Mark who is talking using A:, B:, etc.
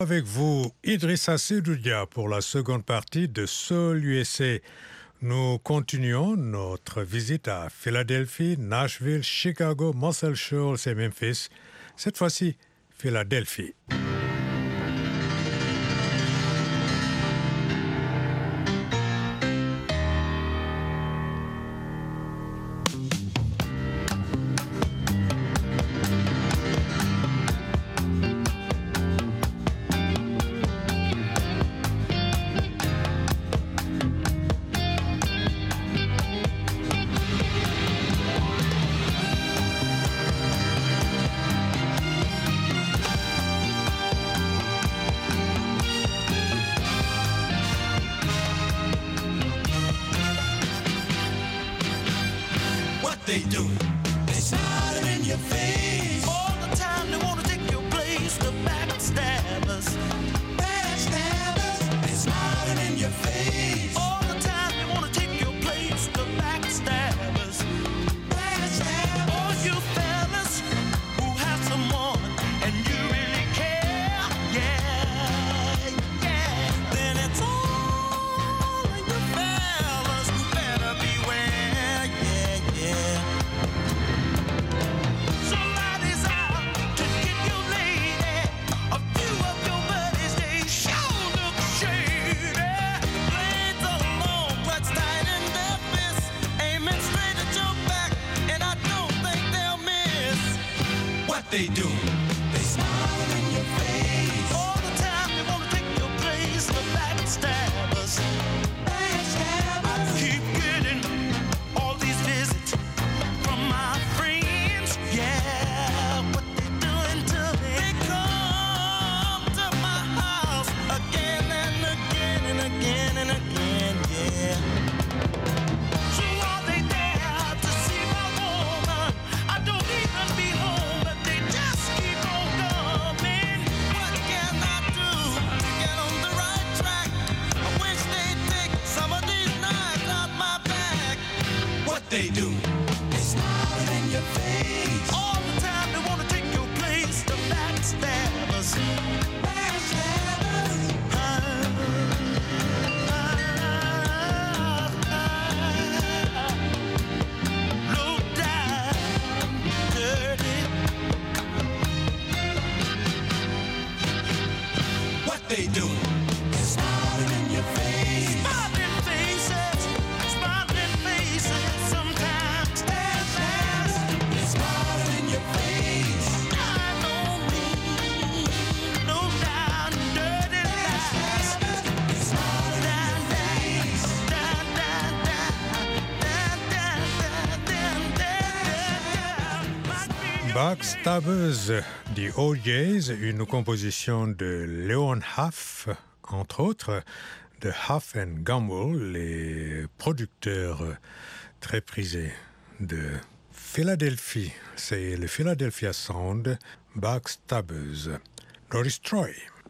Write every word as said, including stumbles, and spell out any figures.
A: Avec vous, Idrissa Seydoudia pour la seconde partie de Soul U S A. Nous continuons notre visite à Philadelphie, Nashville, Chicago, Muscle Shoals et Memphis. Cette fois-ci, Philadelphie.
B: They do. They smile in your face. All the time they wanna take your place. The backstabbers. Backstabbers. They smiling in your face. All the time they wanna take your place. The backstabbers. Backstabbers. All you fellas who have someone and you really care. Yeah, yeah. Then it's all of you fellas who better beware. Yeah, yeah. Somebody's out to get your lady. A few of your buddies, they sure look shady. Blades are long, clutch tight in their fists, aiming straight at your back, and I don't think they'll miss. What they do? They smile in your face. All the time they wanna take your place. The backstabbers. Backstabbers. I keep getting all these visits from my friends, yeah, what they doing to me? They come to my house again and again and again and again, yeah. So are they there to see my woman? I don't even be home, but they just keep on coming. What can I do to get on the right track? I wish they'd take some of these knives out my back. What they do? They smile in your face. All the time they wanna take your place. The backstabbers. Backstabbers. Ah, ah, ah. Low down, dirty. What they do? They smile in your face. Smiling faces, smiling faces. Sometimes backstabbers. They smile in your face. I know me, low down, dirty lies. They smile down, down, down, down, down, down, down, down, down.
A: Backstabbers, The O J's, une composition de Leon Huff, entre autres, de Huff and Gamble, les producteurs très prisés de Philadelphie. C'est le Philadelphia Sound, Backstabbers. Doris Troy.